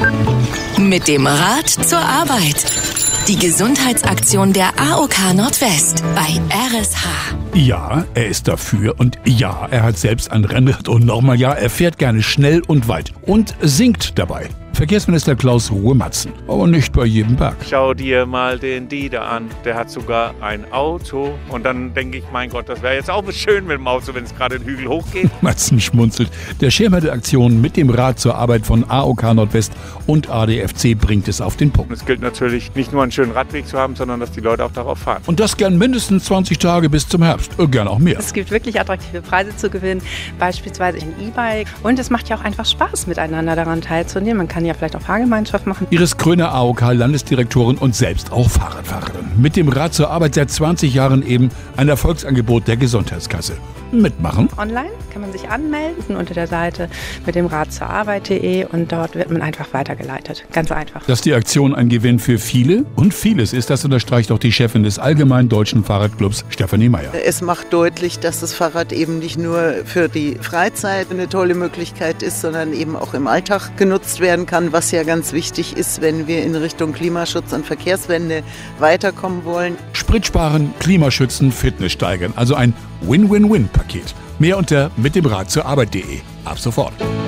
Mit dem Rad zur Arbeit. Die Gesundheitsaktion der AOK Nordwest bei RSH. Ja, er ist dafür und ja, er hat selbst ein Rennrad und nochmal ja, er fährt gerne schnell und weit und singt dabei. Verkehrsminister Klaus Ruhe-Matzen, aber nicht bei jedem Berg. Schau dir mal den Dieter an, der hat sogar ein Auto. Und dann denke ich, mein Gott, das wäre jetzt auch schön mit dem Auto, wenn es gerade den Hügel hochgeht. Matzen schmunzelt. Der Schirmherr der Aktion mit dem Rad zur Arbeit von AOK Nordwest und ADFC bringt es auf den Punkt. Es gilt natürlich nicht nur einen schönen Radweg zu haben, sondern dass die Leute auch darauf fahren. Und das gern mindestens 20 Tage bis zum Herbst, gern auch mehr. Es gibt wirklich attraktive Preise zu gewinnen, beispielsweise ein E-Bike. Und es macht ja auch einfach Spaß, miteinander daran teilzunehmen. Man kann ja vielleicht auch Fahrgemeinschaft machen. Iris Kröner, AOK-Landesdirektorin und selbst auch Fahrradfahrerin. Mit dem Rad zur Arbeit seit 20 Jahren eben ein Erfolgsangebot der Gesundheitskasse. Mitmachen? Online kann man sich anmelden unter der Seite mit dem Rad zur Arbeit.de und dort wird man einfach weitergeleitet. Ganz einfach. Dass die Aktion ein Gewinn für viele und vieles ist, das unterstreicht auch die Chefin des Allgemeinen Deutschen Fahrradclubs, Stefanie Meyer. Es macht deutlich, dass das Fahrrad eben nicht nur für die Freizeit eine tolle Möglichkeit ist, sondern eben auch im Alltag genutzt werden kann, was ja ganz wichtig ist, wenn wir in Richtung Klimaschutz und Verkehrswende weiterkommen wollen. Sprit sparen, Klimaschützen, Fitness steigern. Also ein Win-Win-Win-Paket. Mehr unter mitdemrad zur Arbeit.de. Ab sofort.